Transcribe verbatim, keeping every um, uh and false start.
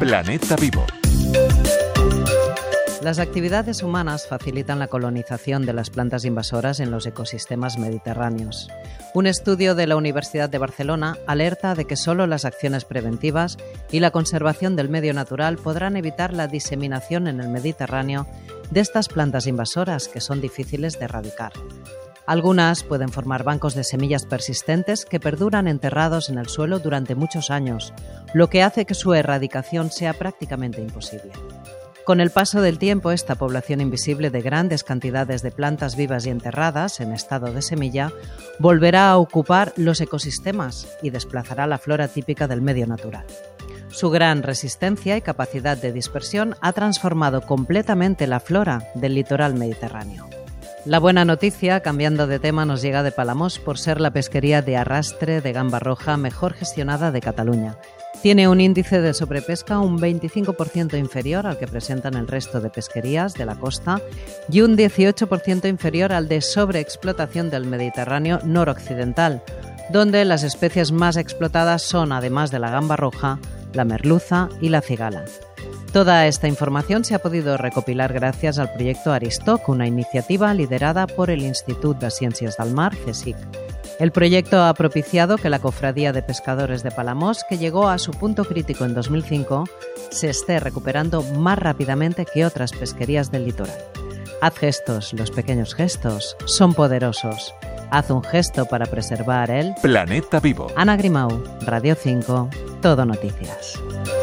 Planeta Vivo. Las actividades humanas facilitan la colonización de las plantas invasoras en los ecosistemas mediterráneos. Un estudio de la Universidad de Barcelona alerta de que solo las acciones preventivas y la conservación del medio natural podrán evitar la diseminación en el Mediterráneo de estas plantas invasoras que son difíciles de erradicar. Algunas pueden formar bancos de semillas persistentes que perduran enterrados en el suelo durante muchos años, lo que hace que su erradicación sea prácticamente imposible. Con el paso del tiempo, esta población invisible de grandes cantidades de plantas vivas y enterradas en estado de semilla volverá a ocupar los ecosistemas y desplazará la flora típica del medio natural. Su gran resistencia y capacidad de dispersión ha transformado completamente la flora del litoral mediterráneo. La buena noticia, cambiando de tema, nos llega de Palamós por ser la pesquería de arrastre de gamba roja mejor gestionada de Cataluña. Tiene un índice de sobrepesca un veinticinco por ciento inferior al que presentan el resto de pesquerías de la costa y un dieciocho por ciento inferior al de sobreexplotación del Mediterráneo noroccidental, donde las especies más explotadas son, además de la gamba roja, la merluza y la cigala. Toda esta información se ha podido recopilar gracias al proyecto Aristoc, una iniciativa liderada por el Institut de Ciències del Mar, CSIC. El proyecto ha propiciado que la Cofradía de Pescadores de Palamós, que llegó a su punto crítico en dos mil cinco, se esté recuperando más rápidamente que otras pesquerías del litoral. Haz gestos, los pequeños gestos son poderosos. Haz un gesto para preservar el Planeta Vivo. Ana Grimau, Radio cinco, Todo Noticias.